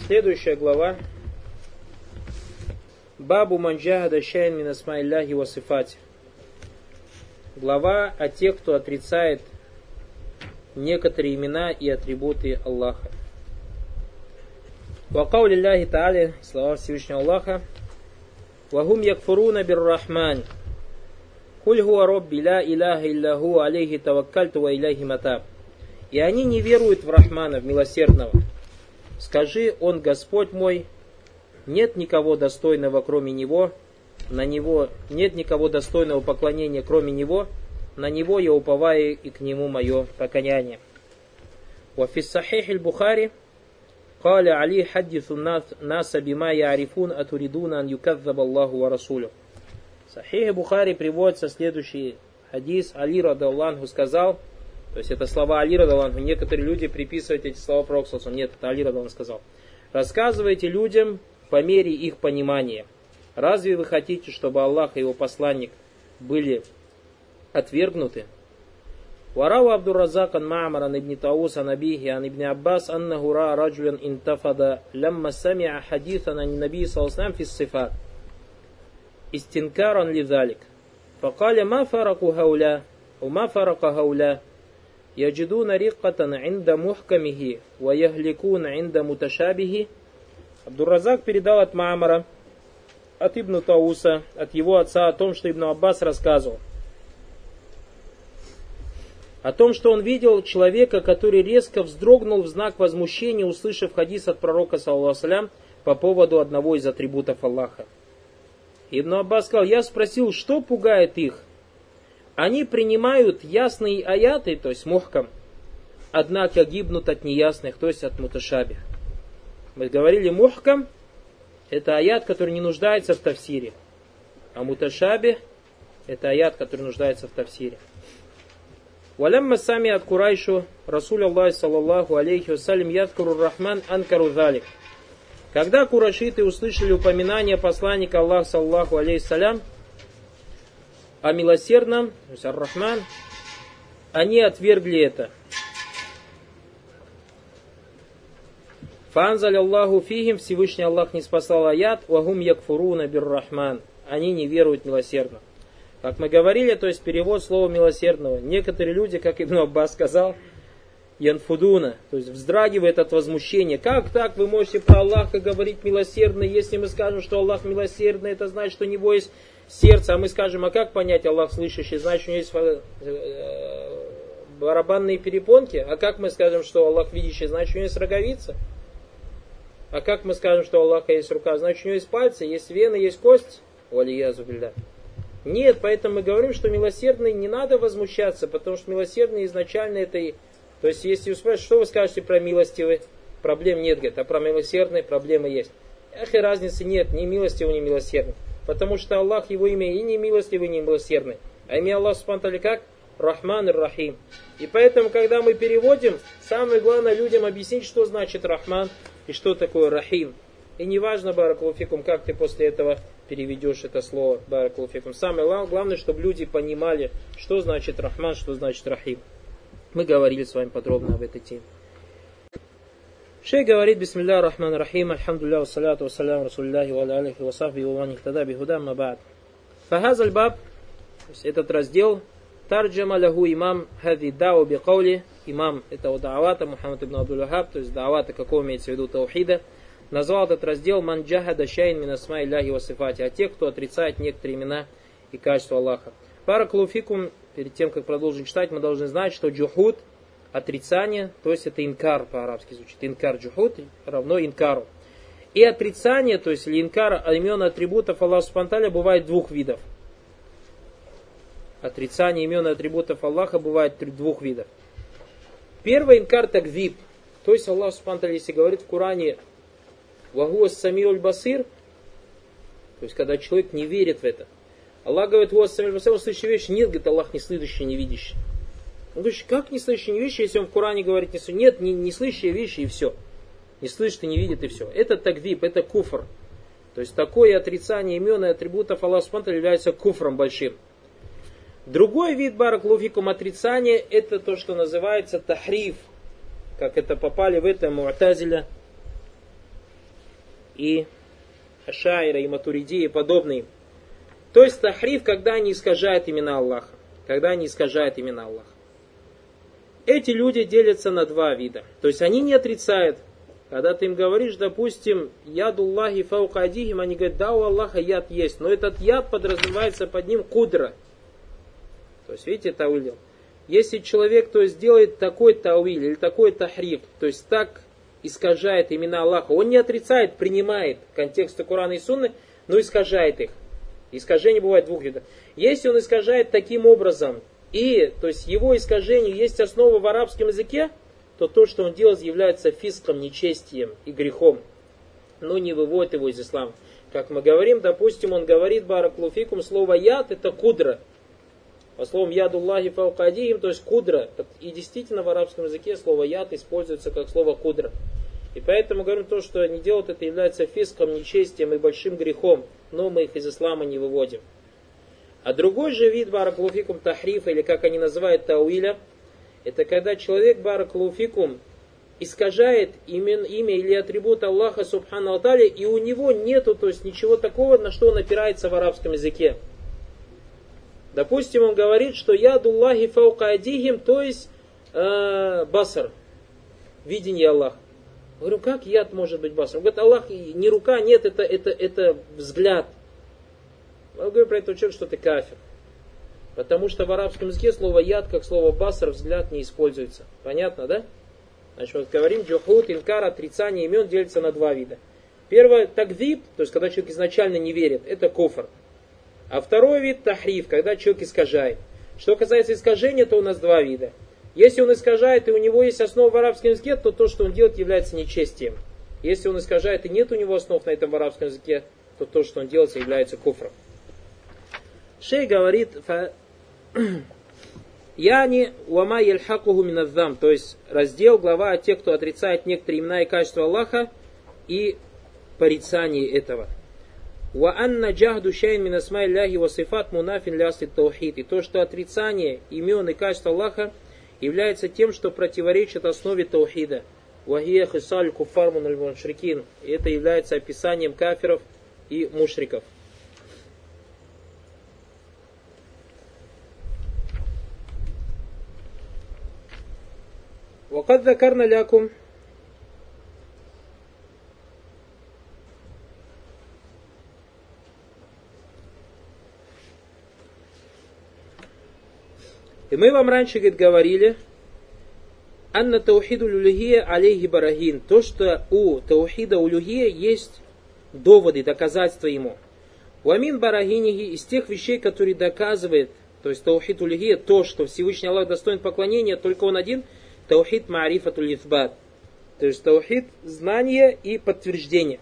Следующая глава. Бабу манджахада шайн мин асмаилляхи ва сифати. Глава о тех, кто отрицает некоторые имена и атрибуты Аллаха. Ва каули Аллахи Та'аля, слова Всевышнего Аллаха: «Вахум якфуруна бир-Рахман, куль хуа робби ла иляха илляху алейхи таваккальту ва иляхи матаб». И они не веруют в Рахмана, в Милосердного. Скажи: Он Господь мой, нет никого достойного, кроме Него, на Него нет никого достойного поклонения, кроме Него, на Него я уповаю, и к Нему мое покаяние. Ва фи сахих аль-Бухари قال علي حدث الناس بما يعرفون أتريدون أن يكذب الله ورسوله. В Сахихе Бухари приводится следующий хадис. Али радаллаху анху сказал, то есть это слова Али радаллаху анху, некоторые люди приписывают эти слова пророку саллаллаху алейхи ва саллям. Нет, это Али радаллаху анху сказал: рассказывайте людям по мере их понимания. Разве вы хотите, чтобы Аллах и его посланник были отвергнуты? وروى عبد الرزاق عن معمر عن ابن طاووس عن أبيه عن ابن عباس أنه رأى رجلا انتفض لما سمع حديثا عن النبي صلى الله عليه وسلم في الصفات استنكارا لذلك فقال: ما فرق هؤلاء وما فرق هؤلاء يجدون رقة عند محكمه ويهلكون عند متشابهه. Абдур-Разак передал от Маамара, от Ибн Тауса, от его отца, о том, что Ибн Аббас рассказывал. О том, что он видел человека, который резко вздрогнул в знак возмущения, услышав хадис от пророка, саллаллаху алейхи ва саллям, по поводу одного из атрибутов Аллаха. Ибн Аббас сказал: я спросил, что пугает их? Они принимают ясные аяты, то есть мухкам, однако гибнут от неясных, то есть от муташабих. Мы говорили, мухкам — это аят, который не нуждается в тафсире, а муташабих — это аят, который нуждается в тафсире. Валямма сами от Курайшу Расуль Аллах саллаллаху алейхи вассалям ядкуру рахман анкару залик. Когда курайшиты услышали упоминание посланника Аллаха саллаллаху алейхи вассалям о милосердном, то есть ар-Рахман, они отвергли это. Фанзаль Аллаху фихим, Всевышний Аллах не спасал аят, вахум якфуруна бир-Рахман, они не веруют милосердно. Как мы говорили, то есть перевод слова милосердного. Некоторые люди, как Ибн Аббас сказал, янфудуна, то есть вздрагивает от возмущения. Как так вы можете про Аллаха говорить милосердный? Если мы скажем, что Аллах милосердный, это значит, что у него есть сердце. А мы скажем: а как понять Аллах слышащий? Значит, у него есть барабанные перепонки. А как мы скажем, что Аллах видящий? Значит, у него есть роговица. А как мы скажем, что у Аллаха есть рука? Значит, у него есть пальцы, есть вены, есть кость. Валиязу билля. Нет, поэтому мы говорим, что милосердный не надо возмущаться, потому что милосердный изначально это и... То есть, если вы спрашиваете, что вы скажете про милостивый, проблем нет, говорит, а про милосердный проблемы есть. Эх, и разницы нет, ни милостивый, ни милосердный. Потому что Аллах, его имя и не милостивый, и не милосердный. А имя Аллах субхану ва тааля как? Рахман и Рахим. И поэтому, когда мы переводим, самое главное людям объяснить, что значит Рахман и что такое Рахим. И не важно, баракаллаху фикум, как ты после этого переведешь это слово, баракаллаху фикум. Самое главное, чтобы люди понимали, что значит Рахман, что значит Рахим. Мы говорили с вами подробно об этой теме. Шейх говорит: бисмилля рахман рахим, альхамдулилля, вассаляту вассаляму расулиллахи ва алейхи ва сахбихи ва ман ихтада бихудам ма ба'д. Фахазаль баб, то есть этот раздел, тарджама лаху имам хади дау би каули, имам этого даавата, Мухаммад ибн Абдул-Вахаб, то есть даавата, какого имеется в виду таухида, назвал этот раздел «Ман джахада шайн мин асма илляхи ва сифати», а тех, кто отрицает некоторые имена и качества Аллаха. Баракаллаху фикум, перед тем, как продолжим читать, мы должны знать, что джухуд, отрицание, то есть это инкар по-арабски звучит. Инкар джухуд равно инкару. И отрицание, то есть или инкар имен атрибутов Аллаха субхану ва тааля бывает двух видов. Отрицание имен атрибутов Аллаха бывает двух видов. Первый инкар такзиб, то есть Аллах субхану ва тааля, если говорит в Коране «Вахуа самиуль басир», то есть когда человек не верит в это. Аллах говорит: «Вахуа самиуль басир», он слышащий вещи. Нет, говорит, Аллах не слышащий, не видящий. Он говорит: как не слышащий, не видящий, если он в Коране говорит не слышащий? Нет, не слышащие вещи и все. Не слышит и не видит и все. Это такзиб, это куфр. То есть такое отрицание имен и атрибутов Аллаха субхану ва тааля является куфром большим. Другой вид, баракаллаху фикум, отрицания, это то, что называется тахриф. Как это попали в это му'тазиля. и ашаира, и матуриди, и подобные. То есть тахриф, когда они искажают имена Аллаха. Когда они искажают имена Аллаха. Эти люди делятся на два вида. То есть они не отрицают. Когда ты им говоришь, допустим, ядуллахи фаука адихим, они говорят, да, у Аллаха яд есть. Но этот яд подразумевается под ним кудра. То есть, видите, тауиль. Если человек, то есть, делает такой тауиль или такой тахриф, то есть так искажает имена Аллаха, он не отрицает, принимает контексты Корана и Сунны, но искажает их. Искажение бывает двух видов. Если он искажает таким образом, и, то есть, его искажению есть основа в арабском языке, то то, что он делает, является фиском, нечестием и грехом, но не выводит его из ислама. Как мы говорим, допустим, он говорит, баракулуфикум, слово яд это кудра. По словам ядуллахи фаукадихим, то есть кудра. И действительно в арабском языке слово яд используется как слово кудра. И поэтому говорим то, что они делают, это является фиском, нечестием и большим грехом, но мы их из ислама не выводим. А другой же вид баракулуфикум тахрифа, или как они называют тауиля, это когда человек баракулуфикум искажает имя или атрибут Аллаха субхану ва тааля, и у него нету, то есть ничего такого, на что он опирается в арабском языке. Допустим, он говорит, что ядуллахи фаука адихим, то есть басар, видение Аллаха. Я говорю, как яд может быть басар? Он говорит, Аллах не рука, нет, это взгляд. Я говорю про этого человека, что ты кафир. Потому что в арабском языке слово яд, как слово басар, взгляд не используется. Понятно, да? Значит, вот говорим, джухуд, инкар, отрицание имен делится на два вида. Первое, тагдиб, то есть когда человек изначально не верит, это кофр. А второй вид, тахриф, когда человек искажает. Что касается искажения, то у нас два вида. Если он искажает, и у него есть основа в арабском языке, то то, что он делает, является нечестием. Если он искажает, и нет у него основ на этом в арабском языке, то то, что он делает, является куфром. Шей говорит, яни уама ельхакуху миназзам, то есть раздел, глава о тех, кто отрицает некоторые имена и качества Аллаха и порицание этого. Ва анна джахду шайн мин асмаи Аллахи ва сифат мунафин ля асли таухид. И то, что отрицание имен и качеств Аллаха является тем, что противоречит основе таухида. Ва хия хисаль куфар мун аль-мушрикин. И это является описанием кафиров и мушриков. وقد ذكرنا لكم и мы вам раньше, говорит, говорили, анна таухиду улюхия алейхи барахин, то, что у таухида улюхия есть доводы, доказательства ему. Уамин барахинихи, из тех вещей, которые доказывает, то есть таухид улюхия, то, что Всевышний Аллах достоин поклонения, только он один, таухид маарифатуль ифбат. То есть таухид знание и подтверждение.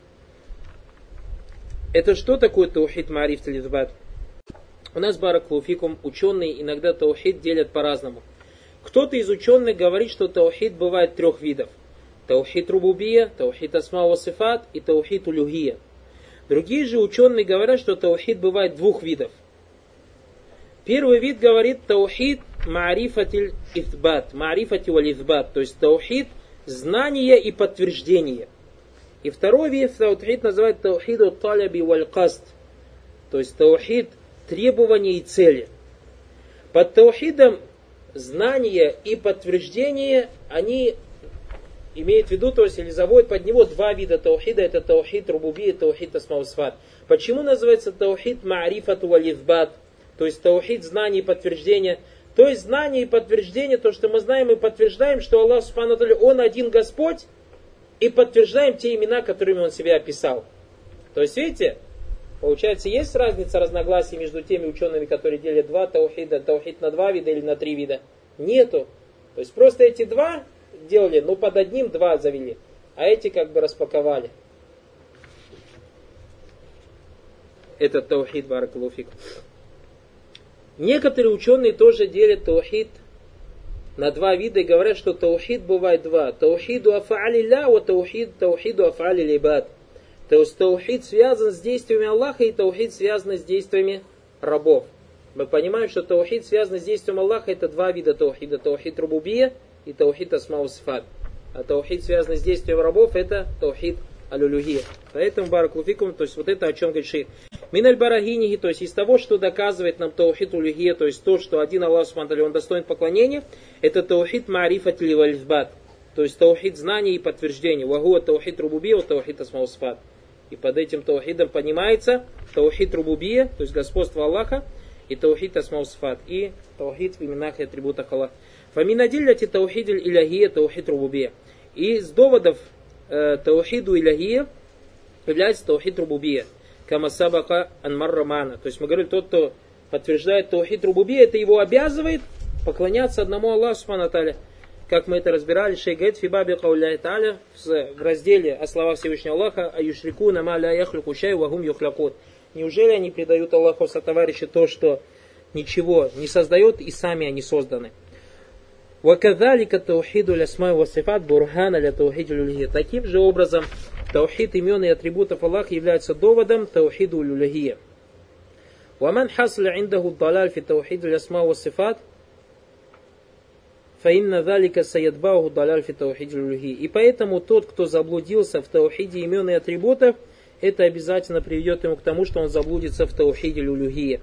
Это что такое таухид маарифатуль ифбат? У нас, баракулуфикум, ученые иногда таухид делят по-разному. Кто-то из ученых говорит, что таухид бывает трех видов. Таухид рубубия, таухид асма ва сифат и таухид улюхия. Другие же ученые говорят, что таухид бывает двух видов. Первый вид говорит таухид маарифатиль ифбат, маарифати валь ифбат, то есть таухид знание и подтверждение. И второй вид таухид называют таухиду таляби валь каст, то есть таухид требования и цели. Под таухидом знание и подтверждение они имеют в виду, то есть или заводят под него два вида таухида, это таухид рубубия и таухид асма ва сифат. Почему называется таухид маарифату валь ифбат? То есть таухид, знание и подтверждение. То есть знание и подтверждение, то, что мы знаем и подтверждаем, что Аллах Субхану ва Тааля, Он один Господь, и подтверждаем те имена, которыми Он себя описал. То есть, видите, получается, есть разница, разногласий между теми учеными, которые делят два таухида, таухид на два вида или на три вида? Нету. То есть, просто эти два делали, но под одним два завели, а эти как бы распаковали. Это таухид, баракаллаху фик. Некоторые ученые тоже делят таухид на два вида и говорят, что таухид бывает два. Таухиду афа'али ля, ва таухиду афа'али либад. То есть таухид связан с действиями Аллаха и таухид связан с действиями рабов. Мы понимаем, что таухид связан с действием Аллаха, это два вида таухида. Таухид рубубия и таухид асма ва сифат. А таухид связан с действием рабов, это таухид аль-улюхия. Поэтому баракулуфикум, то есть вот это о чем говорит шейх. Миналь барагинихи, то есть из того, что доказывает нам таухид улюхия, то есть то, что один Аллах субхану ва тааля, он достоин поклонения, это таухид маарифат ли вальфбат, то есть таухид знаний и подтверждений. Вагуа таухид рубубия, таухид асмаусфат. И под этим таухидом понимается таухид рубубия, то есть господство Аллаха, и таухид асмаусфат, и таухид в именах и атрибутах Аллаха. Фаминадилляти таухид иляхия, таухид рубубия. И из доводов таухиду иляхия является таухид рубубия. Кама сабака анмарра мана. То есть мы говорили, тот, кто подтверждает таухид рубубия, это его обязывает поклоняться одному Аллаху субхану ва тааля. Как мы это разбирали, шейх говорит, фибаби кауляхи тааля, в разделе о словах Всевышнего Аллаха, аюшрикуна ма ля яхлюку шай вагум юхлякут. Неужели они предают Аллаху сотоварища то, что ничего не создает, и сами они созданы? وَكَذَلِكَ تَوْحِيدُ الْأَسْمَاءِ وَالصِّفَاتِ بُرْهَانَ لِتَوْحِيدِ الْأُلُوهِيَّةِ. Таким же образом, таухид имен и атрибутов Аллаха является доводом таухиду улюхия. وَمَنْ حَصْلَ عِنْدَهُ الضَّلَالِ فِي تَوْحِيدِ الْأَسْمَاءِ وَالصِّفَاتِ فَإِنَّ ذَلِكَ سَيَتْبَعُهُ الضَّلَالِ فِي تَوْحِيدِ الْأُلُوهِيَّةِ. И поэтому тот, кто заблудился в таухиде имен и атрибутов, это обязательно приведет ему к тому, что он заблудится в таухиде улюхия.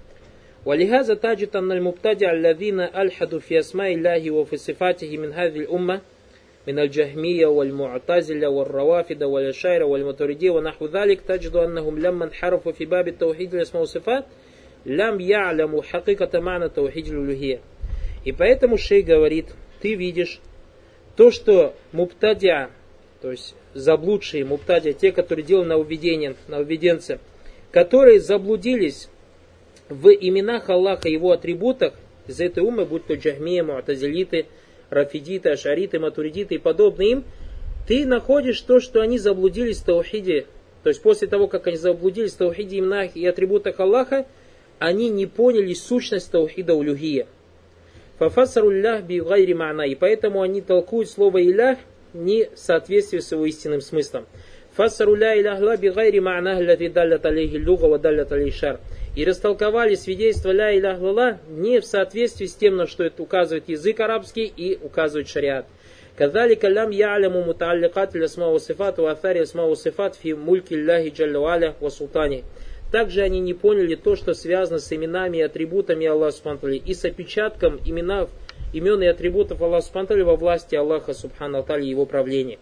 ولهذا تجد أن المبتدع الذين ألحدوا في أسماء الله وفي صفاته من هذه الأمة من الجهمية والمعتزلة والروافد والأشاعرة والماتريدية ونحو ذلك تجد أنهم لما انحرفوا في باب التوحيد الأسماء والصفات لم يعلموا حقيقة معنى توحيد الألوهية. И поэтому шейх говорит, ты видишь то, что мубтадиа, то есть заблудшие мубтадиа, те, которые делали нововведенцы, которые заблудились в именах Аллаха, его атрибутах, из этой уммы, будь то джахмия, муатазилиты, рафидиты, ашариты, матуридиты и подобные им, ты находишь то, что они заблудились в таухиде. То есть после того, как они заблудились в таухиде, именах и атрибутах Аллаха, они не поняли сущность таухида улюхия. Фафасару лях би гайри ма'на. И поэтому они толкуют слово илях не в соответствии с его истинным смыслом. Фассару ля иляха би гайри ма'на лати даллят алейхи луга ва даллят алейхи шар. И растолковали свидетельство ля иляха не в соответствии с тем, на что это указывает язык арабский и указывает шариат. Кадалика лям я'ляму мутаалликат лясма ва сифат ва афари асма ва сифат фи мульки лляхи джалля ва аля ва султани. Также они не поняли то, что связано с именами и атрибутами Аллаха субхану ва тааля и с опечатком имен и атрибутов Аллаха субхану ва тааля во власти Аллаха субхану ва тааля и его правления.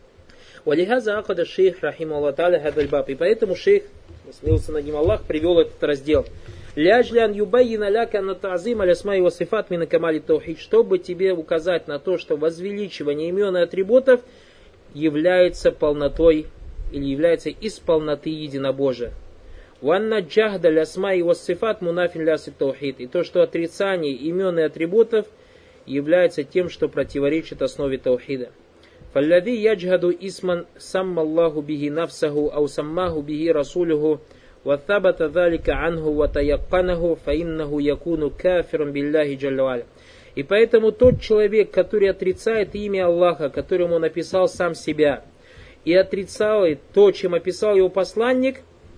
Валихаза акада шейх рахима Аллах тааля хадаль баб. И поэтому шейх, смилился над ним Аллах, привел этот раздел. Ляжлян юбайина ляка на та'зим алясмай ва сифат мина камали таухид, чтобы тебе указать на то, что возвеличивание имен и атрибутов является полнотой или является из полноты единобожия. Ванна джахда лясмай ва сифат мунафин ляси таухид. И то, что отрицание имен и атрибутов является тем, что противоречит основе таухида. فالذي يجهد اسما سمى الله به نفسه أو سماه به رسوله وثبت ذلك عنه وتيقنه فإنه يكون كافرا بالله جل وعلا. И поэтому тот человек, который отрицает имя Аллаха, которому он описал сам себя, и отрицает то, чем описал его посланник,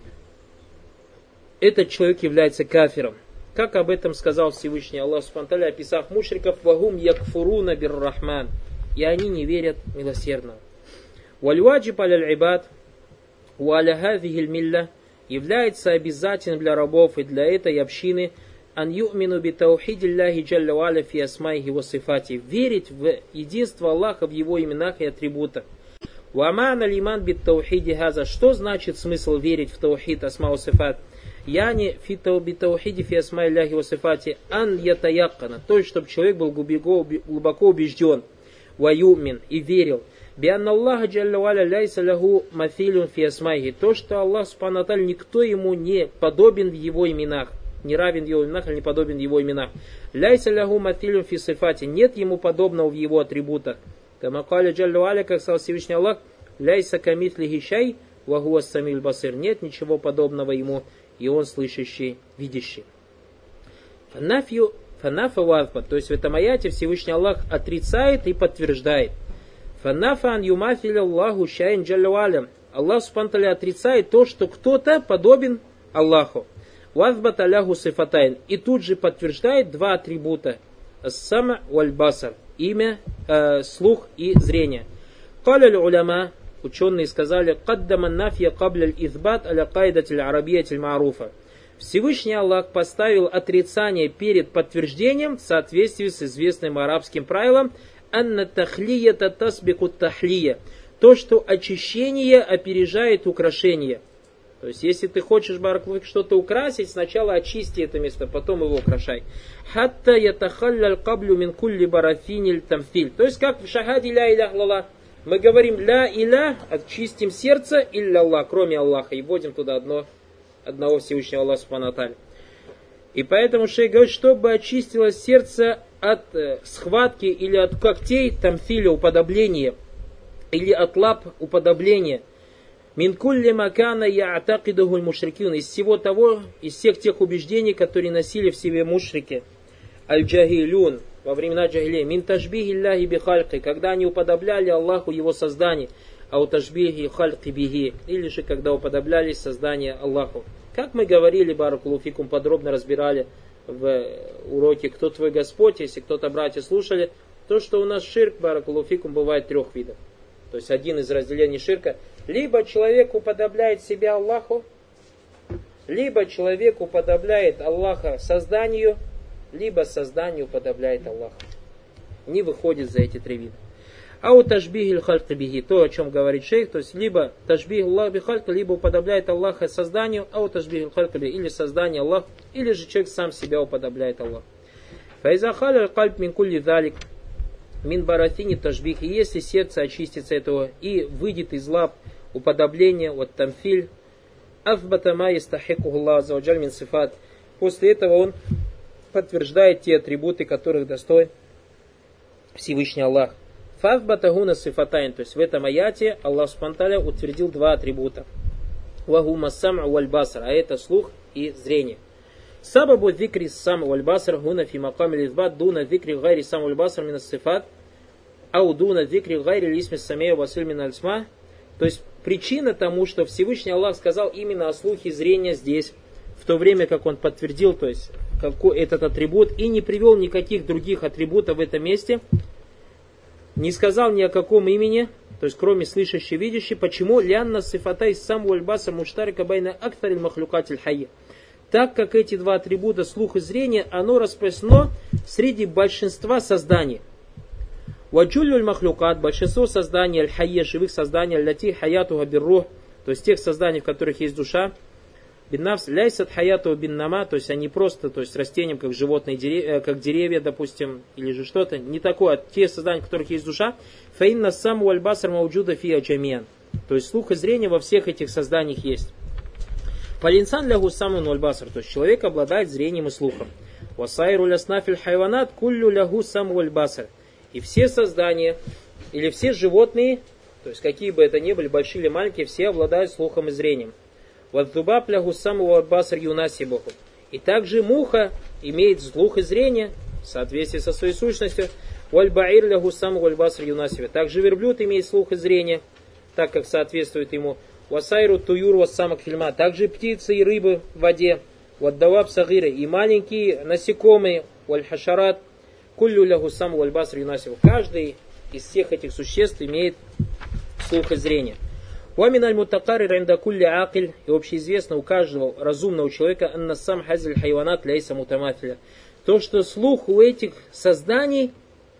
этот человек является кафиром. Как об этом сказал Всевышний Аллах субхану ва тааля, описав мушриков: «Вагум якфуруна бир-рахман». И они не верят милосердного. Валь-ваджиб аля-аль-ибад ва аля хазихи аль-милля, является обязательным для рабов и для этой общины ан ю'мину би таухиди Аллахи джалля ва аля фи асмаихи ва сифати, верить в единство Аллаха в его именах и атрибутах. Ва ма'на лиман би таухиди хаза, что значит смысл верить в таухид асма ва сифат? Яни фи таухиди фи асма Аллахи ва сифати ан ятаяккана, то есть чтобы человек был глубоко убежден, ваюмин, и верил, бианна Аллаха джалля ва аля ляйса лаху мафилюн фи асмайхи, то, что Аллах субхану ва тааля никто ему не подобен в его именах, не равен в его именах или не подобен в его именах. Ляйса лаху мафилюн фи сифати, нет ему подобного в его атрибутах. Кама каля джалля ва аля, как сказал Всевышний Аллах, ляйса камислихи шай ва хуа самиль басир, нет ничего подобного ему, и он слышащий, видящий. Фанафа вазбат, то есть в этом аяте Всевышний Аллах отрицает и подтверждает. Фанафа ан юмафиля Аллаху шайн джалля ва аля. Аллах субхану ва тааля отрицает то, что кто-то подобен Аллаху. Вазбат аляху сифатайн. И тут же подтверждает два атрибута. Ас-сама валь-басар. Имя, слух и зрение. Каля уляма, ученые сказали, «Каддама нафья кабля аль-избат аля кайдат аль-арабият аль-маруфа». Всевышний Аллах поставил отрицание перед подтверждением в соответствии с известным арабским правилом «Анна тахлията тасбику тахлия». То, что очищение опережает украшение. То есть, если ты хочешь, баракаллаху, что-то украсить, сначала очисти это место, потом его украшай. Хатта ятахалляль каблю мин кулли барафиниль тамфиль. То есть, как в шахаде ля илях лаллах. Мы говорим ля илях, очистим сердце, илля Аллах, кроме Аллаха, и вводим туда одного Всевышнего Аллаха субхану ва тааля. И поэтому шейх говорит, чтобы очистилось сердце от схватки или от когтей, тамфиля, уподобления, или от лап, уподобления. Мин кулли макана я'такидухуль мушрикин. Из всего того, из всех тех убеждений, которые носили в себе мушрики. Аль-джахилюн. Во времена джахилии. Мин ташбихи Аллахи би хальки. Когда они уподобляли Аллаху его создание. Ау ташбихи хальки бихи. Или же когда уподоблялись создание Аллаху. Как мы говорили, баракаллаху фикум, подробно разбирали в уроке «Кто твой Господь?», если кто-то, братья, слушали, то, что у нас ширк, баракаллаху фикум, бывает 3 видов. То есть один из разделений ширка. Либо человек уподобляет себя Аллаху, либо человек уподобляет Аллаха созданию, либо создание уподобляет Аллаху. Не выходит за эти 3 вида. А у ташбихиль хальки бихи, то, о чем говорит шейх, то есть либо ташбих Аллах бихалька, либо уподобляет Аллаха созданию, а у ташбихиль хальки бихи, или создание Аллаха, или же человек сам себя уподобляет Аллаху. Файзахаля кальб мин кулли залик мин баратини ташбих. И если сердце очистится этого и выйдет из лап уподобления, вот тамфиль, афбатама истахикуху Аллах аззаваджаль мин сифат. После этого он подтверждает те атрибуты, которых достоин Всевышний Аллах. Фафбатагуна сифатайн. То есть в этом аяте Аллах субхану ва тааля утвердил 2 атрибута. Вагума сам'у валь басар. А это слух и зрение. Сабабу зикри сам валь басар гуна фи макам аль-избат дуна зикри гайри сам валь басар мин ас-сифат ау дуна зикри гайри лисми самея василь мин аль-сма. То есть причина тому, что Всевышний Аллах сказал именно о слухе и зрении здесь, в то время как он подтвердил, то есть какой этот атрибут, и не привел никаких других атрибутов в этом месте, не сказал ни о каком имени, то есть кроме слышащий, видящий. Почему? Лянна сифатай сам валь басар муштарика байна актариль махлюкатиль хайя. Так как эти 2 атрибута, слух и зрение, оно распространено среди большинства созданий. Ваджуллюль махлюкат, большинство созданий, аль-хайя, живых созданий, аль-лати хаятуха биррух, то есть тех созданий, в которых есть душа, биннавс, ляйсат хаятуха биннама, то есть они просто, то есть растениям, как животные, как деревья, допустим, или же что-то, не такое, а те создания, в которых есть душа, фаинна саму аль-басар мауджуда фия джамиан, то есть слух и зрение во всех этих созданиях есть. Фалинсан лягу саму аль-басар, то есть человек обладает зрением и слухом. Васайру ляснафиль хайванат куллю лягу саму аль-басар. И все создания, или все животные, то есть какие бы это ни были, большие или маленькие, все обладают слухом и зрением. Вадзубаб лягу саму аль-басар юнасибуху. И также муха имеет слух и зрение в соответствии со своей сущностью. Вальбаир лягу саму аль-басар юнасибуху. Также верблюд имеет слух и зрение, так как соответствует ему. Васайру туюр вассамак фильма. Также птицы и рыбы в воде. Ваддаваб сагиры. И маленькие насекомые. Вальхашарат. Куллю лягу саму вальбаср юнасиву. Каждый из всех этих существ имеет слух и зрение. Уаминаль мутакари ринда кулли акиль. И общеизвестно у каждого разумного человека анна сам хазиль хайванат ляйса мутаматиля. То, что слух у этих созданий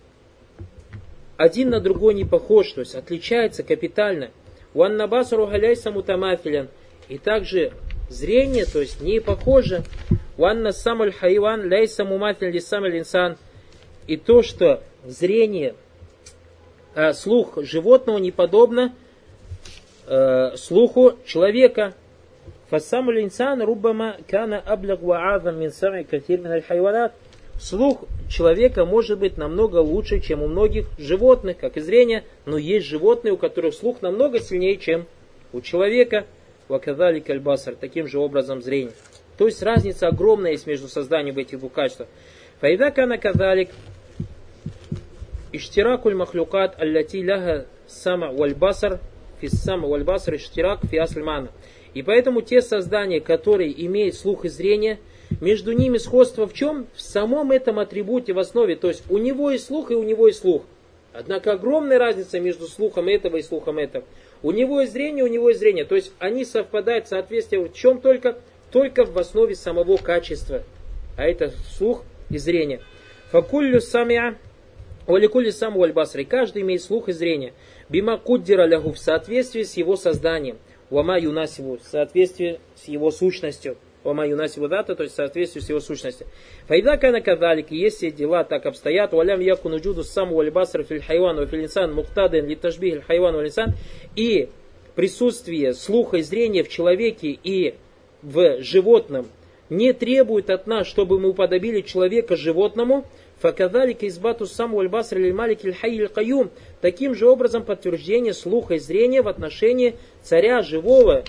один на другой не похож, то есть отличается капитально. Уанна басару ляйса мутаматилян. И также зрение, то есть не похоже. Уанна самаль хайван ляйса муматиль лисамаль инсан. И то, что зрение, слух животного не подобно слуху человека. Фассаму линсан руббама кана аблаг ва азам мин сами катир мин аль-хайванат. Слух человека может быть намного лучше, чем у многих животных, как и зрение, но есть животные, у которых слух намного сильнее, чем у человека. Ваказали кальбасар, таким же образом зрение. То есть разница огромная есть между созданием этих 2 качеств. Фаида кана казалик иштиракуль махлюкат аллати ляха сама вальбасар фиссама вальбасар иштирак фиасльмана. И поэтому те создания, которые имеют слух и зрение, между ними сходство в чем? В самом этом атрибуте, в основе. То есть у него есть слух и у него есть слух. Однако огромная разница между слухом этого и слухом этого. У него есть зрение, у него есть зрение. То есть они совпадают, соответствие в чем только в основе самого качества. А это слух и зрение. Факуллю самиа валикулли саму аль-басри. Каждый имеет слух и зрение. Бима куддира лягу в соответствии с его созданием. Вама юнасиву в соответствии с его сущностью. Вама юнасиву дата, то есть в соответствии с его сущностью. Файда кана кадалик, если дела так обстоят, валям яку нуджуду саму аль-басри фил хайван ва фил инсан муктаден ли тажбих аль хайван вал инсан. И присутствие слуха и зрения в человеке и в животном не требует от нас, чтобы мы уподобили человека животному. Факадалика избату саму аль-басри лиль малик лиль хайй лиль кайюм. Таким же образом подтверждение слуха и зрения в отношении царя живого,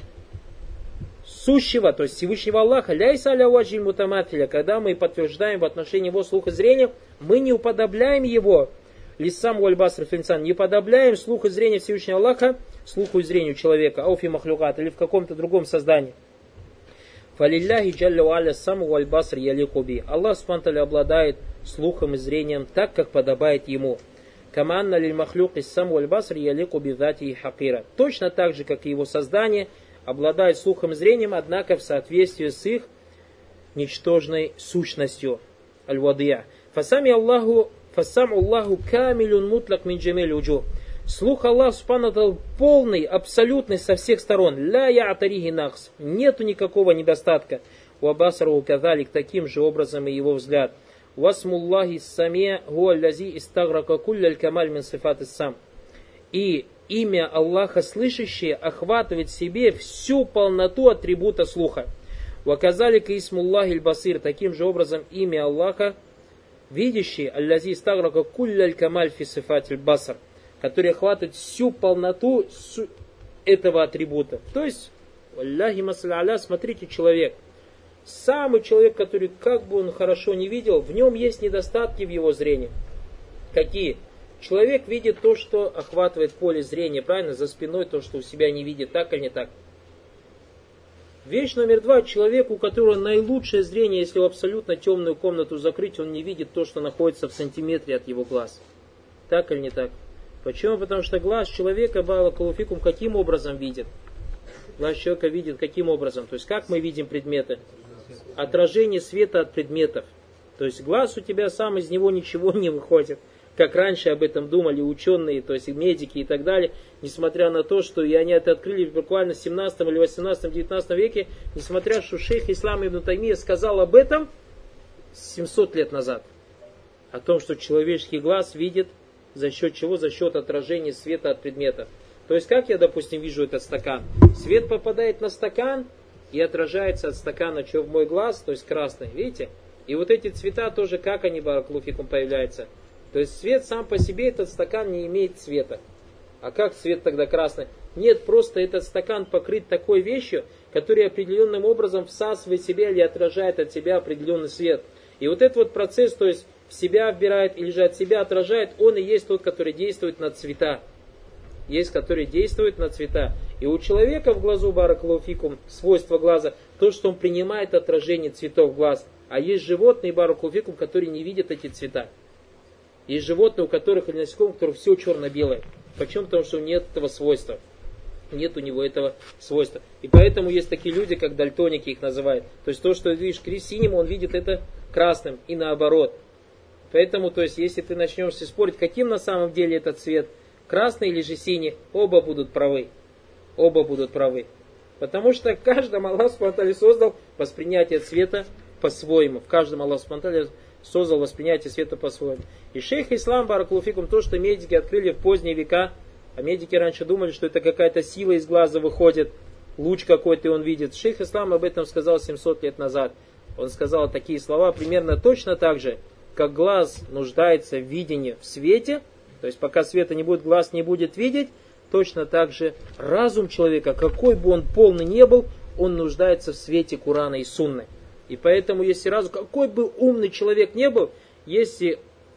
сущего, то есть Всевышнего Аллаха. Ляйса аля ваджи мутаматиля. Когда мы подтверждаем в отношении его слуха и зрения, мы не уподобляем его лиссаму аль-басри фил инсан, не уподобляем слух и зрение Всевышнего Аллаха слуху и зрению человека, ауфи махлюкат, или в каком-то другом создании. Фалилляхи джалля ва аля саму валь баср ялику би. Аллах субхану обладает слухом и зрением так, как подобает ему. Каманна лиль махлюк из саму валь баср ялику би зати и хакира. Точно так же, как и его создание, обладает слухом и зрением, однако в соответствии с их ничтожной сущностью. Аль-вадия. Фасаму Аллаху камилюн мутлак мин джамиль уджу. Слух Аллаха субхану полный, абсолютный со всех сторон. Ля я'тарихи нахс. Нету никакого недостатка. Уабасару казалик, таким же образом и его взгляд. Васмуллахи саме гуаллязи истаграка кулляль камаль мин сифат иссам. И имя Аллаха слышащее охватывает в себе всю полноту атрибута слуха. Ваказалика исмуллахи аль-басир. Таким же образом имя Аллаха видящий, аллязи истаграка кулляль камаль фи сифат аль-басар, который охватывает всю полноту этого атрибута. То есть, валляхи масаля, смотрите, человек, самый человек, который, как бы он хорошо не видел, в нем есть недостатки в его зрении. Какие? Человек видит то, что охватывает поле зрения, правильно, за спиной, то, что у себя не видит, так или не так. Вещь номер 2. Человек, у которого наилучшее зрение, если в абсолютно темную комнату закрыть, он не видит то, что находится в сантиметре от его глаз. Так или не так? Почему? Потому что глаз человека, балакалуфикум, каким образом видит? Глаз человека видит каким образом? То есть, как мы видим предметы? Отражение света от предметов. То есть, глаз у тебя сам, из него ничего не выходит. Как раньше об этом думали ученые, то есть и медики и так далее. Несмотря на то, что и они это открыли буквально в 17 или 18, 19 веке. Несмотря, что шейх Ислам ибн Таймия сказал об этом 700 лет назад. О том, что человеческий глаз видит за счет чего? За счет отражения света от предметов. То есть, как я, допустим, вижу этот стакан? Свет попадает на стакан и отражается от стакана, что в мой глаз, то есть красный, видите? И вот эти цвета тоже, как они, баракалуфикум, появляются? То есть, свет сам по себе, этот стакан не имеет цвета. А как цвет тогда красный? Нет, просто этот стакан покрыт такой вещью, которая определенным образом всасывает в себя или отражает от себя определенный свет. И вот этот вот процесс, то есть, в себя вбирает или же от себя отражает, он и есть тот, который действует на цвета. Есть, который действует на цвета. И у человека в глазу, баракалуфикум, свойство глаза, то, что он принимает отражение цветов глаз. А есть животные, баракалуфикум, которые не видят эти цвета. Есть животные, у которых или насекомых, у которых все черно-белое. Почему? Потому что нет этого свойства. Нет у него этого свойства. И поэтому есть такие люди, как дальтоники их называют. То есть то, что ты видишь синим, он видит это красным и наоборот. Поэтому, то есть, если ты начнешь спорить, каким на самом деле этот цвет, красный или же синий, оба будут правы. Оба будут правы. Потому что каждому Аллах Субхану создал воспринятие цвета по-своему. В каждом Аллах Субхану создал воспринятие света по-своему. И шейх Ислам, баракалуфикум, то, что медики открыли в поздние века, а медики раньше думали, что это какая-то сила из глаза выходит, луч какой-то он видит. Шейх Ислам об этом сказал 700 лет назад. Он сказал такие слова примерно точно так же, как глаз нуждается в видении в свете, то есть пока света не будет, глаз не будет видеть, точно так же разум человека, какой бы он полный не был, он нуждается в свете Корана и Сунны. И поэтому, если разум, какой бы умный человек не был, если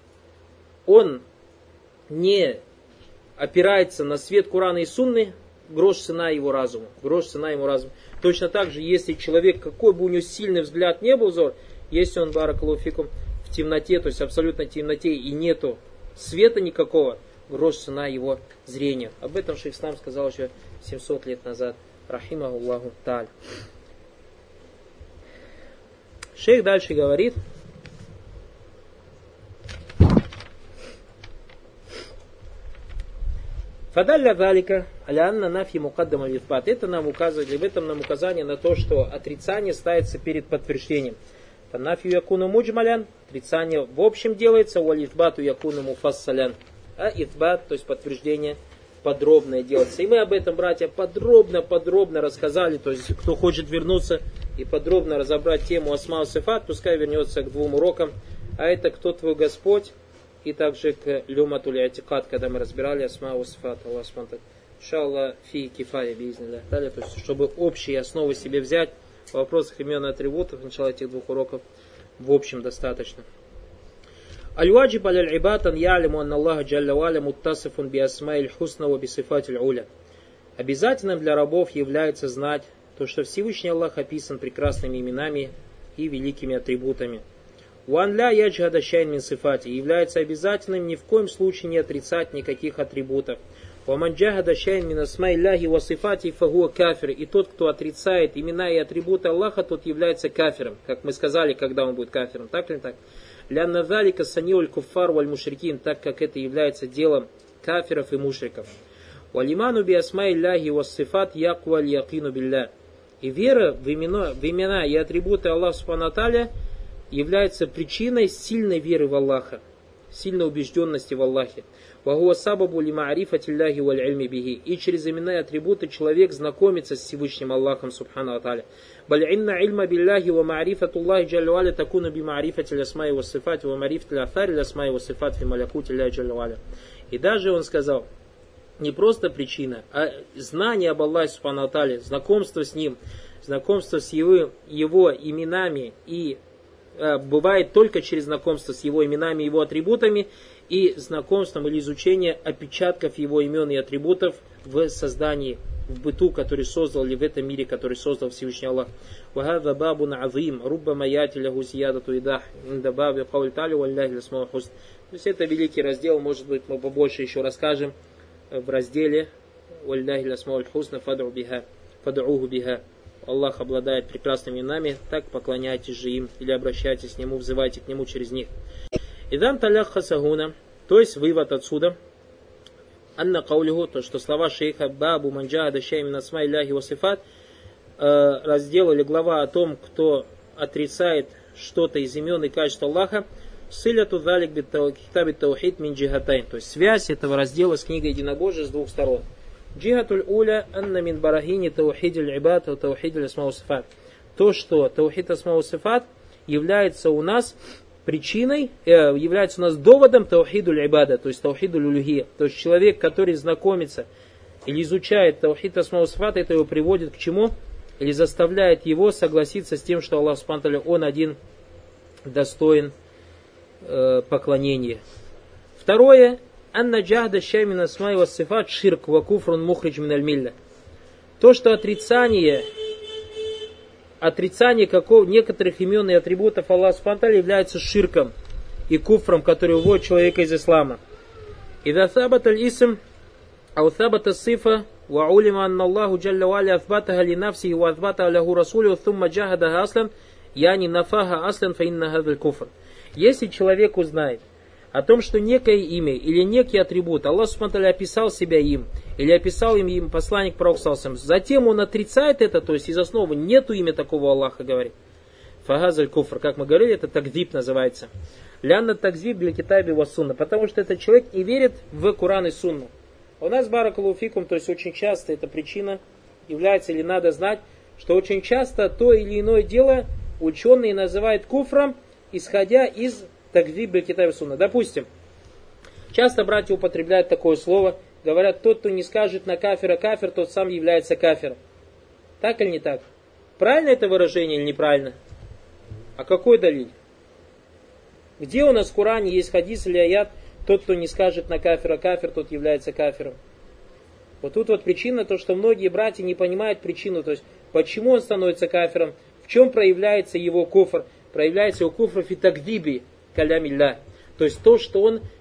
он не опирается на свет Корана и Сунны, грош цена его разуму. Грош цена ему разуму. Точно так же, если человек, какой бы у него сильный взгляд не был взор, если он, баракалуфикум, в темноте, то есть абсолютно темноте и нету света никакого, грош цена его зрению. Об этом шейх Ислам сказал еще 700 лет назад. Рахимахуллаху та'аля. Шейх дальше говорит: Фадалля залика аля-анна нафи мукаддама вифбат. Это нам указывает, в этом нам указание на то, что отрицание ставится перед подтверждением. Фанафию якуну муджмалян, отрицание в общем делается, уалифбату якуну муфассалян. А ифбат, то есть подтверждение, подробное делается. И мы об этом, братья, подробно рассказали. То есть, кто хочет вернуться и подробно разобрать тему асма ва сифат, пускай вернется к 2 урокам. А это кто твой Господь? И также к люматуль атикад, когда мы разбирали асма ва сифат. Аллах субхану иншаллах фи кифая бизнилля. То есть, чтобы общие основы себе взять в вопросах имен и атрибутов, начала этих 2 уроков, в общем достаточно. Аль-ваджиб аль-ибад ан я'ляму анна Аллаха джалля ва аля муттасифун би асма'иль хусна ва би сифатиль уля. Обязательным для рабов является знать то, что Всевышний Аллах описан прекрасными именами и великими атрибутами. Уан ля яджхада шайн мин сифати. Является обязательным ни в коем случае не отрицать никаких атрибутов. Ваман джахада шайн мин асма'илляхи ва сифати фагуа кафир. И тот, кто отрицает имена и атрибуты Аллаха, тот является кафиром. Как мы сказали, когда он будет кафиром. Так или так? Лянна залика саниуль куффар валь мушрикин. Так как это является делом кафиров и мушриков. Валиману би асма'илляхи ва сифат яква аль якину билля. И вера в имена и атрибуты Аллаха субхану ва тааля является причиной сильной веры в Аллаха, сильной убежденности в Аллахе. Вагуа сабабу ли маарифатилляхи валь ильми бихи. И через имена и атрибуты человек знакомится с Всевышним Аллахом субхану ва тааля. Баль инна ильма билляхи ва маарифатуллахи джалля ва аля такуна би маарифатиль асмаи ва сифат ва маарифатиль афариль асмаи ва сифат фи малякутилляхи джалля ва аля. И даже он сказал, не просто причина, а знание об Аллахе субхану ва тааля, знакомство с Ним, знакомство с его именами и бывает только через знакомство с его именами и его атрибутами и знакомством или изучение отпечатков его имен и атрибутов в создании, в быту, который создал, или в этом мире, который создал Всевышний Аллах. То есть это великий раздел, может быть, мы побольше еще расскажем в разделе фад'уху биха. Аллах обладает прекрасными именами, так поклоняйтесь же им или обращайтесь к Нему, взывайте к Нему через них. Идан талях хасагуна, то есть вывод отсюда, анна каулиху, то что слова шейха бабу манджахада шеймин асма илляхи ва сифат, раздел или глава о том, кто отрицает что-то из имен и качеств Аллаха, сыляту залик китаби таухид мин джихатайн, то есть связь этого раздела с книгой единобожия с 2 сторон. Джихатуль уля анна мин барахини таухидиль ибад ва таухидиль асма ва сифат. То, что таухид асма ва сифат является у нас причиной, является у нас доводом таухидуль ибада, то есть таухидуль улюхия. То есть человек, который знакомится или изучает таухид асма ва сифат, это его приводит к чему? Или заставляет его согласиться с тем, что Аллах субхану ва тааля, Он один достоин поклонения. Второе. Анна джахда шаймин асмай ва сифат ширк ва куфрун мухридж мин аль-милля. То, что отрицание некоторых имен и атрибутов Аллаха субхану ва тааля является ширком и куфром, который выводит человека из ислама. Ида сабат аль-исм ау сабата сифа ва улима анна Аллаху джалля ва аля аthбатаха ли нафсихи ва аthбатаха лаху расулиху thumма джахадаха аслан яни нафаха аслан фа инна хазаль куфр. Если человек узнает о том, что некое имя или некий атрибут Аллах субхану ва тааля описал себя им, или описал им посланник пророк саллаллаху алейхи ва саллям, затем он отрицает это, то есть из основы нету имя такого Аллаха, говорит. Фагазаль куфр, как мы говорили, это такзиб называется. Лянна такзиб для китаби ва сунна, потому что этот человек не верит в Куран и Сунну. У нас баракаллаху фикум, то есть очень часто эта причина является, или надо знать, что очень часто то или иное дело ученые называют куфром, исходя из такзиб для китаби ва сунна. Допустим, часто братья употребляют такое слово, говорят, тот, кто не скажет на кафира кафир, тот сам является кафиром. Так или не так? Правильно это выражение или неправильно? А какой далиль? Где у нас в Коране есть хадис или аят, тот, кто не скажет на кафира кафир, тот является кафиром? Вот тут вот причина, то, что многие братья не понимают причину, то есть почему он становится кафиром, в чем проявляется его куфр. Проявляется его куфр фи такдиби калямилля. То есть то, что он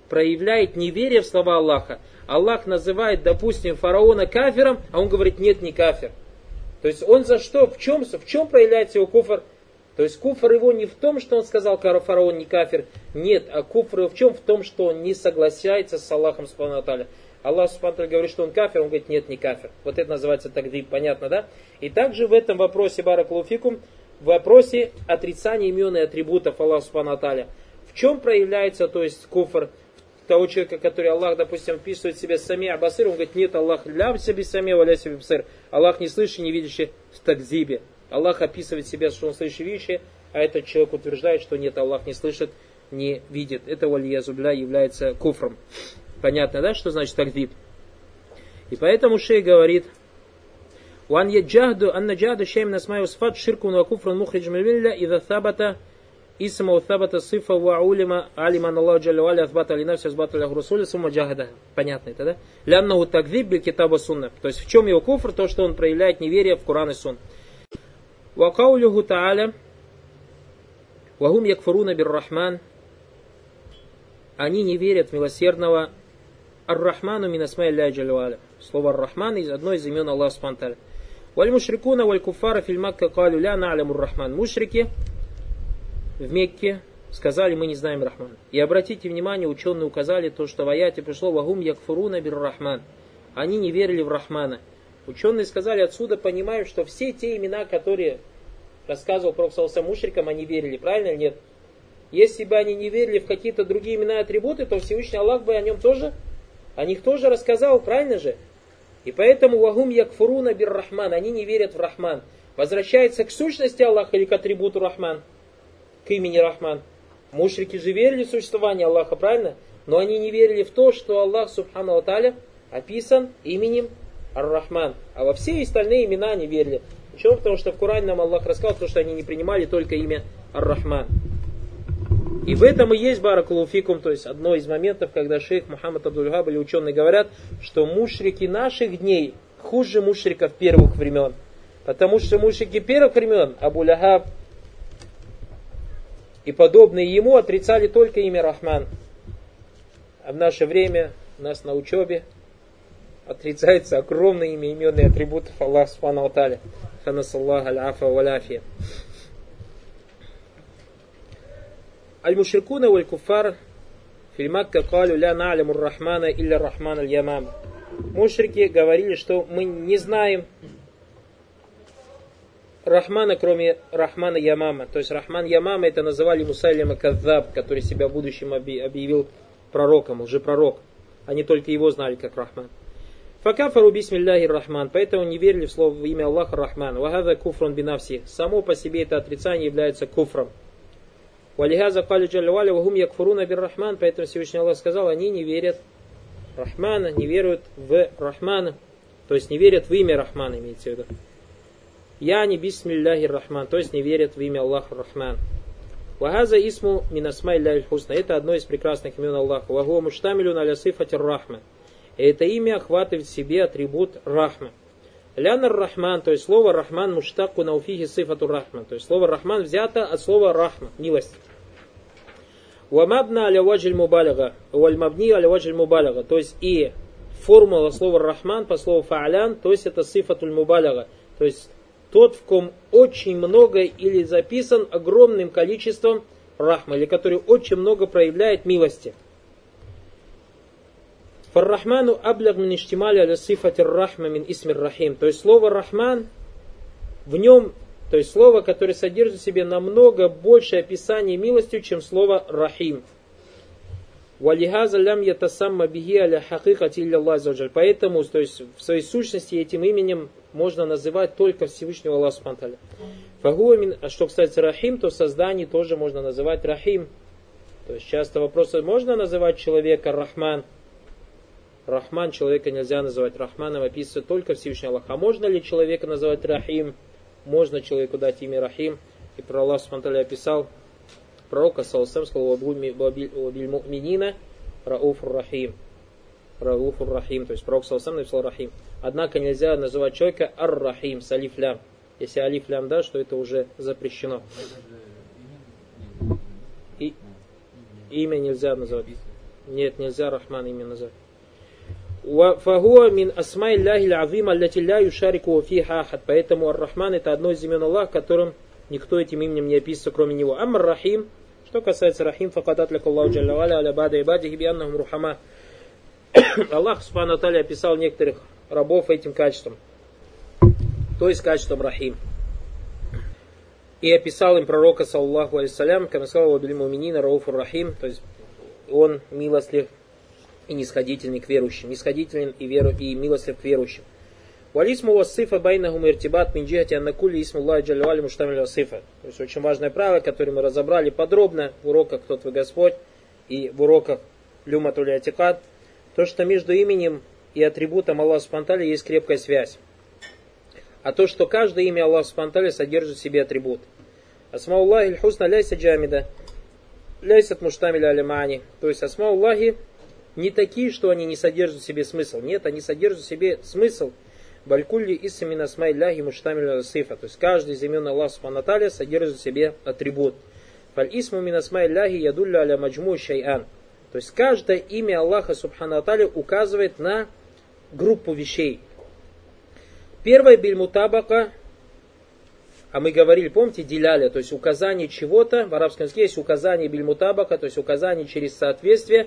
проявляет неверие в слова Аллаха, Аллах называет, допустим, фараона кафиром, а он говорит, нет, не кафир. То есть он за что? В чем проявляется его куфр? То есть куфр его не в том, что он сказал, фараон не кафир. Нет, а куфр его в чем? В том, что он не соглашается с Аллахом субхану ва тааля. Аллах субхану ва тааля говорит, что он кафир, он говорит, нет, не кафир. Вот это называется тагдиб, понятно, да? И также в этом вопросе, баракаллаху фикум, в вопросе отрицания имен и атрибутов Аллаха субхану ва тааля. В чем проявляется, то есть куфр того человека, который Аллах, допустим, описывает себя сами абасир, он говорит, нет, Аллах ля себе сами, валя себе бсир. Аллах не слышит, не видящий в такзибе. Аллах описывает себя, что он слышит и видящий, а этот человек утверждает, что нет, Аллах не слышит, не видит. Это валиязубля является куфром. Понятно, да, что значит такзиб? И поэтому шейх говорит, «Ван яджахду анна джахду шейм насмай усфат ширкун ва куфрун мухридж милля ида табата исма табата сифа ва улима алиман Аллаху джалля ва аля азбата ли нафси азбата ля расуля сумма джахада». Понятно это, да? Ляннаху такзиб биль китаба сунна. То есть в чем его куфр? То, что он проявляет неверие в Коран и Сунн. Ва каулюху та'аля ва гум якфуруна бир рахман. Они не верят в милосердного ар-рахману мин асма'i Аллахи джалля ва аля. Слово ар-рахман из одно из имен Аллаха субхану ва тааля. Валь мушрикуна валь куффара фил Макка калю ля на'ляму ар-рахман. Мушрики в Мекке сказали, мы не знаем Рахман. И обратите внимание, ученые указали то, что в аяте пришло вагум якфуруна бир рахман. Они не верили в Рахмана. Ученые сказали, отсюда понимаем, что все те имена, которые рассказывал Пророк саллаллаху алейхи ва саллям мушрикам, они верили, правильно или нет? Если бы они не верили в какие-то другие имена и атрибуты, то Всевышний Аллах бы о них тоже рассказал, правильно же? И поэтому вагум якфуруна бир рахман, они не верят в Рахман. Возвращается к сущности Аллаха или к атрибуту Рахман? К имени Рахман. Мушрики же верили в существование Аллаха, правильно? Но они не верили в то, что Аллах субхану ва тааля описан именем Ар-Рахман. А во все остальные имена они верили. Почему? Потому что в Коране нам Аллах рассказал, что они не принимали только имя Ар-Рахман. И в этом и есть баракаллаху фикум, то есть одно из моментов, когда шейх Мухаммад Абдуль-Вахаб или ученые говорят, что мушрики наших дней хуже мушриков первых времен. Потому что мушрики первых времен, Абу-Лахаб и подобные ему, отрицали только имя Рахман. А в наше время у нас на учебе отрицается огромное имя имен и атрибутов Аллаха субхану ва тааля. Ханасаллах аль-афа валяфия. Аль-мушрикуна валь-куффар фи Макка калю ля на'ляму ар-рахмана илля рахман аль-ямам. Мушрики говорили, что мы не знаем Рахмана, кроме Рахмана Ямама. То есть Рахман Ямама это называли Мусайлима Кадзаб, который себя будущим объявил пророком, лжепророк. Они только его знали как Рахман. Факафару бисмилляхи рахман. Поэтому не верили в слово в имя Аллаха Рахман. Вахаза куфрун бинавси. Само по себе это отрицание является куфром. Валихаза кали джалля ва аля вахум якфуруна бир рахман. Поэтому Всевышний Аллах сказал, они не верят в Рахмана, не веруют в Рахмана. То есть не верят в имя Рахмана, имеется в виду. Я не бисмилляхи рахман. То есть не верят в имя Аллаха Рахман. Вахаза исму мин асма'i Аллахи хусна. Это одно из прекрасных имен Аллаха. Вахуа муштамилюн аля сифати рахма. Это имя охватывает в себе атрибут рахма. Ляна рахман, то есть слово рахман муштаку науфихи сифату рахма. То есть слово рахман взято от слова рахма, милость. Уамабна аля ваджиль мубалага, уальмабни аля ваджиль мубалага. То есть и формула слова рахман по слову фа'алян, то есть это сифатуль мубалага. То есть тот, в ком очень много или записан огромным количеством рахма, или который очень много проявляет милости. Фар-Рахману аблаг мин иштимали аля сифати рахма мин исмир рахим. То есть слово Рахман, в нем, то есть слово, которое содержит в себе намного больше описания милостью, чем слово Рахим. Валихаза лям ятасамма бихи аля хакикати илля Аллах аззаваджаль. Поэтому, то есть в своей сущности этим именем можно называть только Всевышнего Аллаха субхану ва тааля. Фагуамин, а что кстати Рахим, то в создании тоже можно называть Рахим. То есть часто вопросы, можно называть человека Рахман? Рахман человека нельзя называть Рахманом, описывает только Всевышний Аллах. А можно ли человека называть Рахим? Можно человеку дать имя Рахим. И про Аллах субхану ва тааля описал пророка, саллаллаху алейхи ва саллям, сказал вабиль рауфур рахим. Рауфур рахим. То есть пророк, саллаллаху алейхи ва саллям, написал Рахим. Однако нельзя называть человека ар-рахим с алиф-лям. Если алиф-лям, да, что это уже запрещено. И имя нельзя называть. Нет, нельзя Рахман имя назвать. Фагуа мин асмай ляхи л'азима аллати ля юшарику фиха ахад. Поэтому Ар-Рахман это одно из имен Аллаха, которым никто этим именем не описывается, кроме него. Ар-Рахим, что касается Рахим, факадат ляк Аллаху джалла валя аля бада ибадихи би аннахум рухама. Аллах субхану тааля описал некоторых рабов этим качеством, то есть качеством Рахим. И описал им пророка, саллаллаху алейхиссалям, как сказал вабиль муминина рауфур рахим, то есть он милостлив и нисходительный к верующим, нисходителен и милостлив к верующим. Валисму вассифа байнахум иртибат мин джихати аннакулли исмуллахи джалла валя муштамиль вассифа. То есть очень важное правило, которое мы разобрали подробно в уроках «Кто твой Господь» и в уроках «Люматуль атикад», то, что между именем и атрибутом Аллаха субхану тааля есть крепкая связь. А то, что каждое имя Аллаха субхану тааля содержит в себе атрибут. Асмауллахи аль-хусна ляйса джамида, ляйсат муштамиля аль-маани. То есть асмауллахи не такие, что они не содержат в себе смысл. Нет, они содержат в себе смысл. Балькулли исмин асмаилляхи муштамиля сифа. То есть каждый из имен Аллаха субхану тааля содержит в себе атрибут. Фаль исму мин асмаилляхи ядулля аля маджму шай'ан. То есть каждое имя Аллаха субхану тааля указывает на группу вещей. Первое бильмутабака, а мы говорили, помните, диляля, то есть указание чего-то, в арабском языке есть указание бильмутабака, то есть указание через соответствие,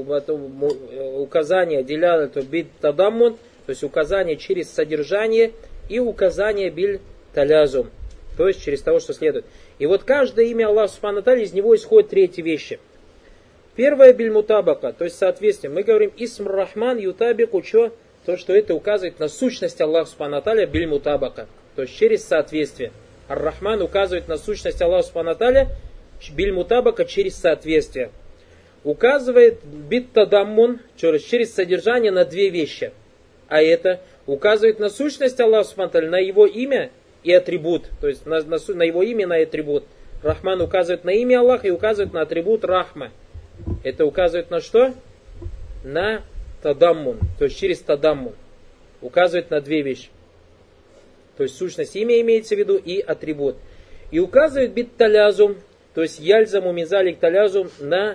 указание диляля, то бит тадаммун, то есть указание через содержание, и указание биль талязум, то есть через того, что следует. И вот каждое имя Аллаха субхану тааля, из него исходят три эти вещи. Первое бильмутабака, то есть соответствие. Мы говорим исм рахман ютабику, что? То, что это указывает на сущность Аллаха субхану тааля бильмутабака, то есть через соответствие. Ар-Рахман указывает на сущность Аллаха субхану тааля бильмутабака через соответствие. Указывает биттадаммун через содержание на две вещи. А это указывает на сущность Аллаха субхану тааля, на его имя и атрибут. То есть на его имя и на атрибут. Рахман указывает на имя Аллаха и указывает на атрибут Рахма. Это указывает на что? На тадаммун, то есть через тадаммун. Указывает на две вещи. То есть сущность имя имеется в виду и атрибут. И указывает бит талязум, то есть яльзаму мизалик талязум на,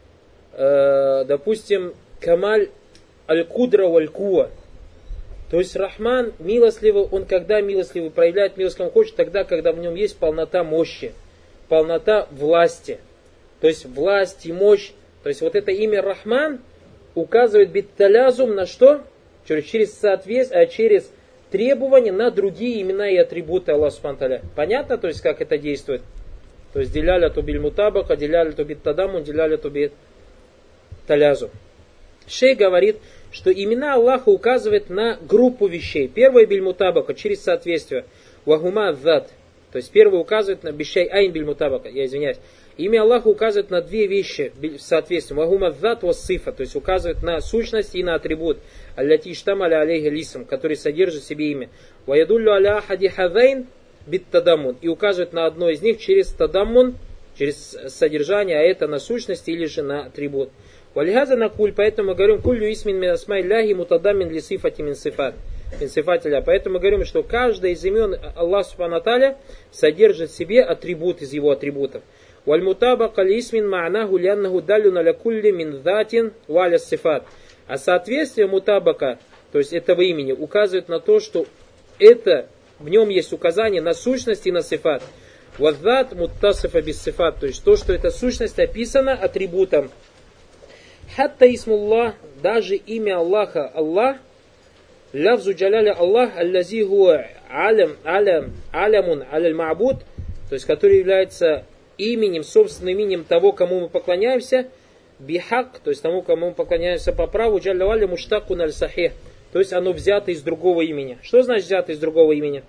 допустим, камаль аль-кудра валь-куа. То есть Рахман милостливый, он когда милостливый, проявляет милость кому хочет, тогда, когда в нем есть полнота мощи, полнота власти. То есть власть и мощь. То есть вот это имя Рахман указывает битталязум на что? Через соответствие, через требования на другие имена и атрибуты Аллаха субхану тааля. Понятно, то есть как это действует? То есть диляля то биль мутабака, диляля то бит тадамун, диляля то бит талязум. Шейх говорит, что имена Аллаха указывают на группу вещей. Первое биль мутабака через соответствие. Вагума зад. То есть первый указывает на бишай айн биль мутабака. Я извиняюсь. Имя Аллаха указывает на две вещи в соответствии. Вагума зад ва сифа, то есть указывает на сущность и на атрибут. Алляти штамаля алейхи лисм, который содержит в себе имя. Ваядуллю аля ахади хазайн бит тадаммун. И указывает на одно из них через тадаммун, через содержание, а это на сущность или же на атрибут. Валихаза на куль, поэтому мы говорим куллю исмин мин асмаилляхи мутадаммин ли сифати мин сифат. Поэтому мы говорим, что каждое из имен Аллаха субхану тааля содержит в себе атрибут из его атрибутов. Вальмутабака лисмин ма'наху ляннаху далюна ля кулли мин датин валя сифат. А соответствие мутабака, то есть этого имени, указывает на то, что это, в нем есть указание на сущность и на сифат. Ваддат муттасифа бис сифат, то есть то, что эта сущность описана атрибутом. Хатта исмуллах, даже имя Аллаха, Аллах, лавзу джаляля Аллах, аллази хуа алямун аляль ма'буд, то есть который является именем, собственным именем того, кому мы поклоняемся, бихак, то есть тому, кому мы поклоняемся по праву, джалля валя муштакун аль сахих, то есть оно взято из другого имени. Что значит взято из другого имени?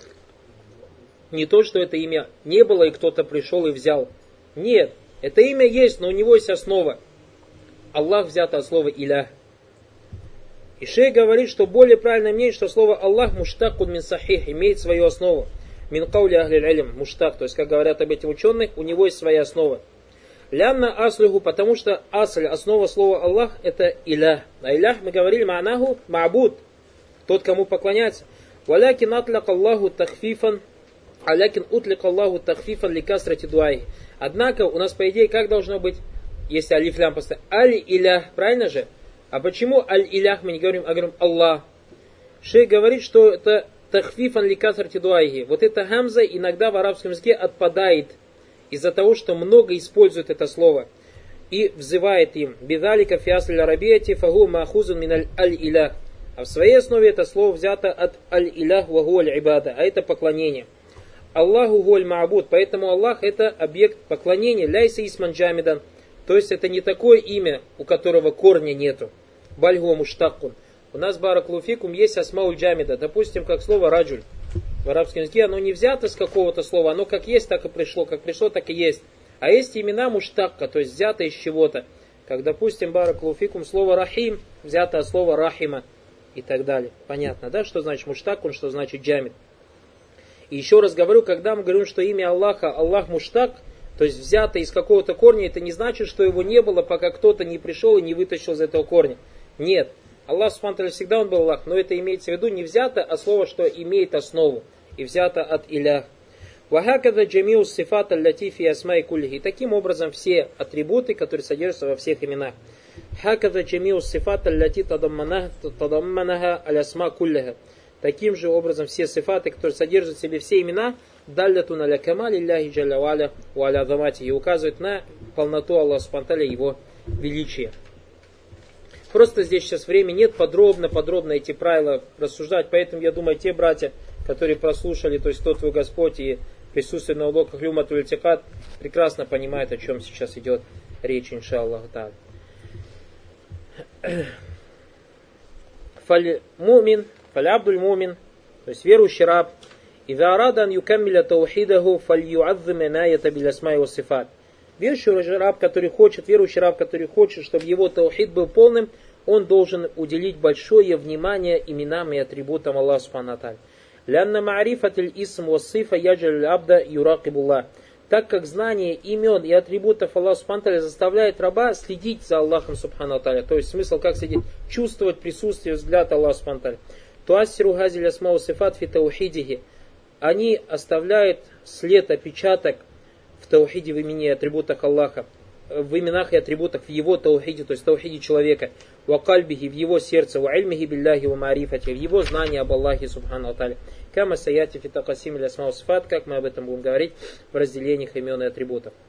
Не то, что это имя не было и кто-то пришел и взял. Нет, это имя есть, но у него есть основа. Аллах взято от слова илях. И шейх говорит, что более правильное мнение, что слово Аллах муштакун мин сахих, имеет свою основу. Мин каули ахли аль-илм, муштак, то есть, как говорят об этих ученых, у него есть своя основа. Лянна аслуху, потому что асль, основа слова Аллах, это илях. А илях, мы говорили, ма'наху ма'буд, тот, кому поклоняется. Валякин атлак Аллаху тахфифан, алякин утлик Аллаху тахфифан ликасрати дуай. Однако, у нас, по идее, как должно быть? если алиф-лям поставить. Аль-илях, правильно же? А почему аль-илях мы не говорим, а говорим Аллах? Шейх говорит, что это тахфифан ли касрати дуайхи. Вот эта гамза иногда в арабском языке отпадает из-за того, что много используют это слово. И взывает им. Бидалика фиасль арабияти фагу маахузун мин аль-илях. А в своей основе это слово взято от аль-илях вагу аль-ибада. А это поклонение. Аллаху гуаль маабуд. Поэтому Аллах это объект поклонения. Ляйса исман джамидан. То есть это не такое имя, у которого корня нету. Бальгуа муштаккун. У нас, бараклуфикум, есть асмауль джамида. Допустим, как слово раджуль. В арабском языке оно не взято с какого-то слова. Оно как есть, так и пришло. Как пришло, так и есть. А есть имена муштакка, то есть взято из чего-то. Как, допустим, бараклуфикум, слово рахим взято от слова рахима. И так далее. Понятно, да, что значит муштакун, что значит джамид. И еще раз говорю, когда мы говорим, что имя Аллаха, Аллах муштак, то есть взято из какого-то корня, это не значит, что его не было, пока кто-то не пришел и не вытащил из этого корня. Нет. Аллах субхану всегда он был Аллах, но это имеется в виду не взято, а слово, что имеет основу. И взято от илях. Вахакада джамиус сифат аль-латифи асмай кульхи. Таким образом все атрибуты, которые содержатся во всех именах. Хакада джамиус сифат аль-лати тадамманаха аль-асма кулляха. Таким же образом все сифаты, которые содержат в себе все имена, даллятун аля камали лляхи джалля ва'аля ва аля азамати, и указывают на полноту Аллаха субхану ва тааля, его величие. Просто здесь сейчас времени нет подробно эти правила рассуждать, поэтому я думаю, те братья, которые прослушали, то есть «Кто твой Господь» и присутствуют на уроках Люматуль Тикат, прекрасно понимают, о чем сейчас идет речь, иншаллах. Фаль-мумин, фаль-абдуль мумин, то есть верующий раб, «Иза арадан юкаммиля таухидаху фаль-юаззим инаята биль-асмай ва сифат». Верующий раб, который хочет, чтобы его таухид был полным, он должен уделить большое внимание именам и атрибутам Аллаха субхану ва тааля. Лянна ма'рифатиль исм ва сифа яджаль абда юракибуллах. Так как знание имен и атрибутов Аллаха субхану ва тааля заставляет раба следить за Аллахом субхану ва тааля. То есть смысл как следить? Чувствовать присутствие, взгляд Аллаха субхану ва тааля. Туассиру газиль асма ва сифат фи таухидихи. Они оставляют след, отпечаток в таухиде, в имени и атрибутах Аллаха, в именах и атрибутах в его таухиде, то есть в таухиде человека, в кальбихи, в его сердце, в ильмихи билляхи, в маарифати, в его знании об Аллахе субхану ва тааля. Кама саяти фи такасим иль асма ва сифат, как мы об этом будем говорить в разделениях имен и атрибутов.